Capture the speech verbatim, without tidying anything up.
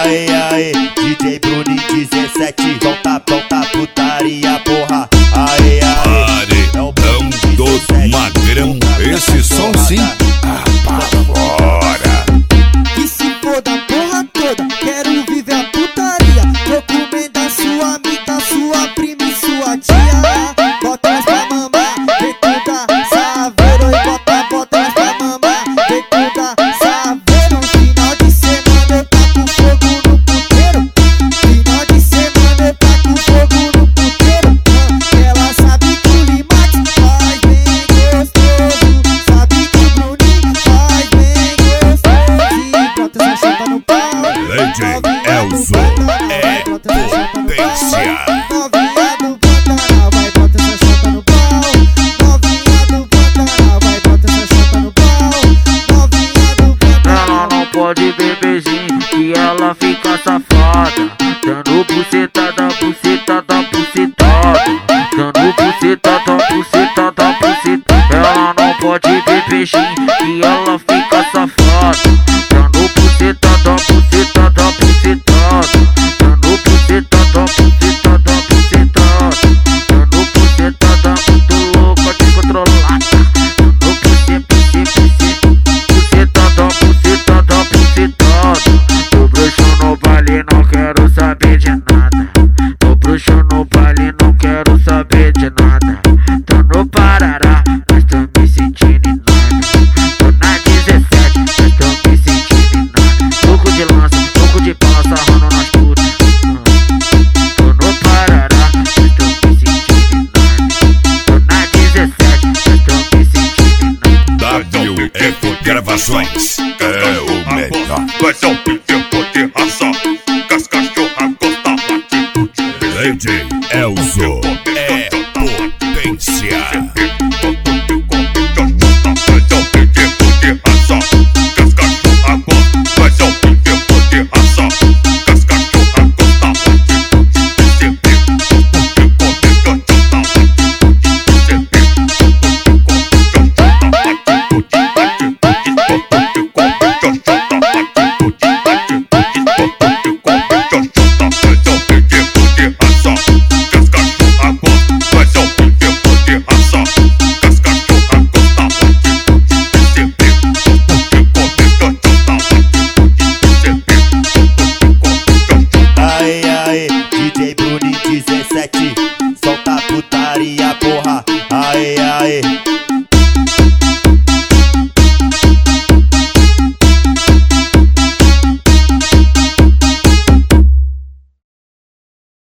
Aê, aê, D J Bruninho dezessete, volta, volta, putaria, porra. Aê, aê, Paredão do Magrão, esse som sim, ah, pra fora. Que se foda a porra toda, quero viver a putaria. Vou comer da sua amiga, sua prima e sua tia. Bota elas pra mamar, vem toda saveiro. E bota, bota elas pra mamar, vem toda saveiro. Final de semana eu taco fogo no puteiro. Final de semana eu taco fogo no puteiro. Ela sabe que o Limax faz bem gostoso. Sabe que o Bruninho faz bem gostoso. E bota essa chapa no pau. Lady Elzo é potência. Novinha do Pantanal, vai bota essa chapa no pau. Novinha do Pantanal, vai bota essa chapa no pau. Novinha do Pantanal. Ela não pode bebezinho, que ela fica safada. Dando buceta da buceta da bucetada. Dando buceta da buceta da buceta. Ela não pode bebezinho, que ela fica safada. Dando buceta da buceta da bucetada. Dando buceta da buceta da bucetada. Dando buceta da muito louca descontrolada. Dando buceta, buceta, buceta da buceta da bucetada. Tô bruxo no baile, não quero saber de nada. Tô bruxo no baile, não quero saber de nada. Tô no Parará, mas tô me sentindo nada. Tô na dezessete, mas tô me sentindo nada. Pouco de lança, pouco de pau, sarrando nas putas. Tô no Parará, mas tô me sentindo nada. Tô na dezessete, mas tô me sentindo nada. W F Gravações é o melhor.